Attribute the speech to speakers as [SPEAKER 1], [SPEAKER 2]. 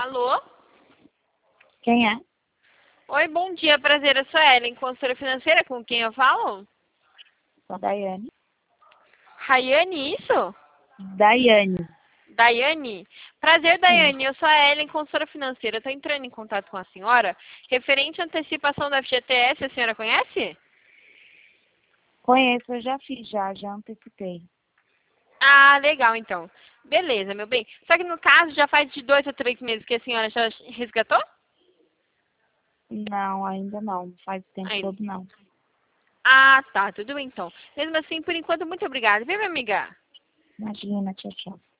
[SPEAKER 1] Alô?
[SPEAKER 2] Quem é?
[SPEAKER 1] Oi, bom dia, prazer. Eu sou a Ellen, consultora financeira, com quem eu falo?
[SPEAKER 2] Sou a Daiane.
[SPEAKER 1] Rayane, isso?
[SPEAKER 2] Daiane.
[SPEAKER 1] Daiane? Prazer,
[SPEAKER 2] Sim.
[SPEAKER 1] Daiane. Eu sou a Ellen, consultora financeira. Estou entrando em contato com a senhora. Referente à antecipação da FGTS, a senhora conhece?
[SPEAKER 2] Conheço, eu já fiz, já antecipei.
[SPEAKER 1] Ah, legal, então. Beleza, meu bem. Só que no caso, já faz de 2 a 3 meses que a senhora já resgatou?
[SPEAKER 2] Não, ainda não. Faz o tempo
[SPEAKER 1] Ainda.
[SPEAKER 2] todo, não.
[SPEAKER 1] Ah, tá. Tudo bem, então. Mesmo assim, por enquanto, muito obrigada. Viu, minha amiga?
[SPEAKER 2] Imagina, tchau, tchau.